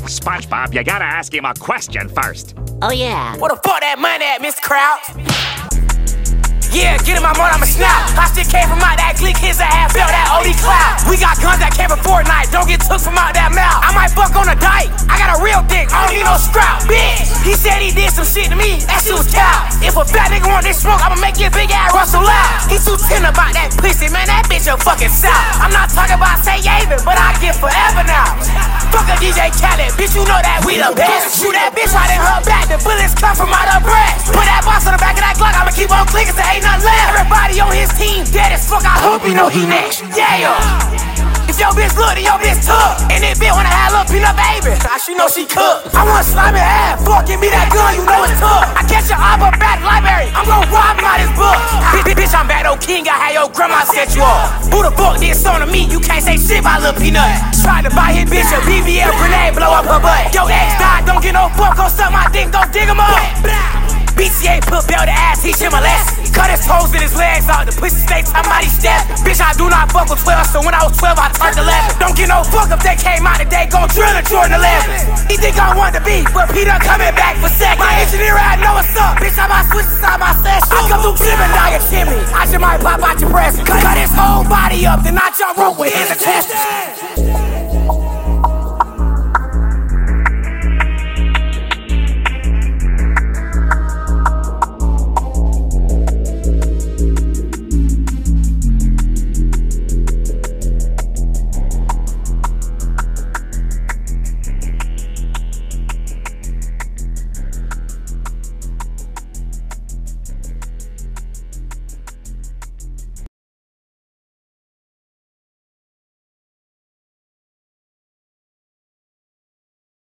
SpongeBob, you gotta ask him a question first. Oh, yeah. Where the fuck that money at, Mr. Krause? Yeah, get in my mouth, I'ma snap. I still came from out that click, his ass felt that OD cloud. We got guns that came from Fortnite, don't get took from out that mouth. I might fuck on a dyke, I got a real dick, I don't need no scrap, bitch. He said he did some shit to me, that shit was cow. If a fat nigga want this smoke, I'ma make your big ass rustle loud. He too tender about that pussy, man, that bitch a fucking south. I'm not talking about say Yaven, but I get forever now. Fuck a DJ Khaled, bitch, you know that we the best. Shoot that bitch right in her back, the bullets come from out her breast. Put that box on the back of that Glock, I'ma keep on clicking, say ain't nothing left. Everybody on his team dead as fuck, I hope you know he next. Yeah. If your bitch look, then your bitch tough. And that bitch wanna have a little peanut baby, she know she cook. I want slimy ass, fuck, give me that gun, you know it's tough. I catch your op up at the library, I'm gon' rob him out his book. Bitch, I'm bad old king, I had your grandma set you off. Who the fuck did something to me? You can't say shit about Lil Peanut. Tried to buy his bitch a BBL grenade, blow up her butt. Yo ex died, don't get no fuck, go suck my dick, go dig him up. BCA put belt to ass, teach him a lesson. Cut his toes and his legs out, the pussy stay time out, he step. Bitch, I do not fuck with 12, so when I was 12, I turned 11. Don't get no fuck if they came out today, gon' drill a Jordan 11. He think I want to be, but Peter coming back for second. My engineer, I know what's up. Bitch, I might switch inside my session. I come through flipping down your chimney. I just might pop out your breast. Cut his whole body up, then I jump rope with his intestines.